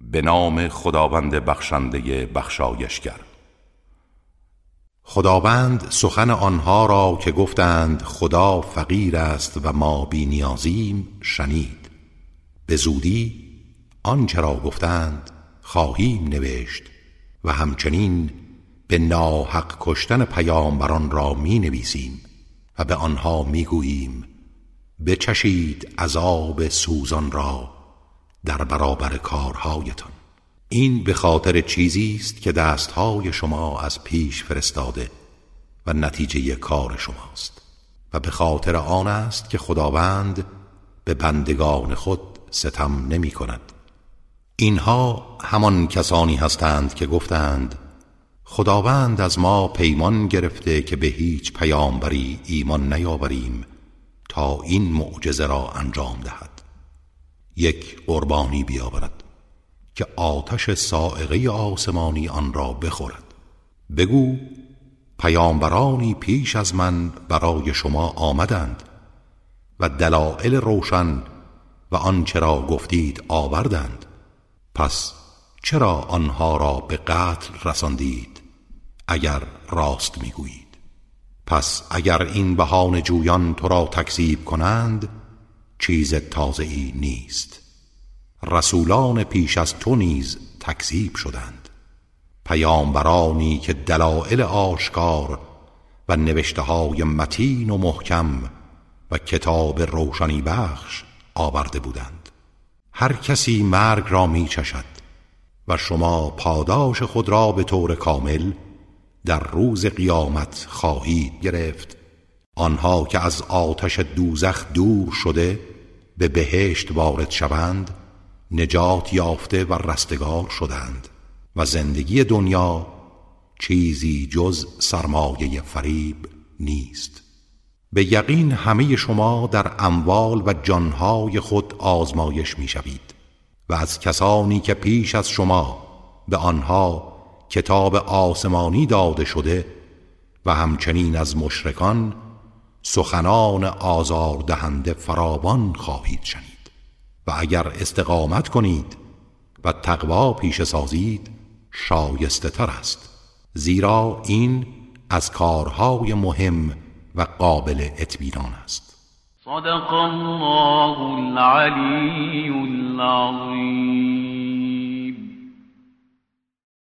به نام خداوند بخشنده بخشایشگر. خداوند سخن آنها را که گفتند خدا فقیر است و ما بی نیازیم شنید. به زودی آنچه را گفتند خواهیم نوشت و همچنین به ناحق کشتن پیامبران را می نویسیم و به آنها می گوییم بچشید عذاب سوزان را در برابر کارهایتان. این به خاطر چیزی است که دستهای شما از پیش فرستاده و نتیجه کار شماست و به خاطر آن است که خداوند به بندگان خود ستم نمی کند. اینها همان کسانی هستند که گفتند خداوند از ما پیمان گرفته که به هیچ پیامبری ایمان نیاوریم تا این معجزه را انجام دهد. یک قربانی بیاورد که آتش صاعقه آسمانی آن را بخورد. بگو پیامبرانی پیش از من برای شما آمدند و دلایل روشن و آنچه را گفتید آوردند، پس چرا آنها را به قتل رساندید اگر راست میگویید؟ پس اگر این بهانه جویان تو را تکذیب کنند چیز تازه‌ای نیست. رسولان پیش از تو نیز تکذیب شدند، پیامبرانی که دلایل آشکار و نوشته‌های متین و محکم و کتاب روشنی بخش آورده بودند. هر کسی مرگ را می چشد و شما پاداش خود را به طور کامل در روز قیامت خواهید گرفت. آنها که از آتش دوزخ دور شده به بهشت وارد شوند نجات یافته و رستگار شدند و زندگی دنیا چیزی جز سرمایه فریب نیست. به یقین همه شما در اموال و جانهای خود آزمایش می شوید و از کسانی که پیش از شما به آنها کتاب آسمانی داده شده و همچنین از مشرکان سخنان آزاردهنده فراوان خواهید شنید. و اگر استقامت کنید و تقوا پیشه سازید شایسته تر است، زیرا این از کارهای مهم و قابل اطمینان است. صدق الله العلی العظیم.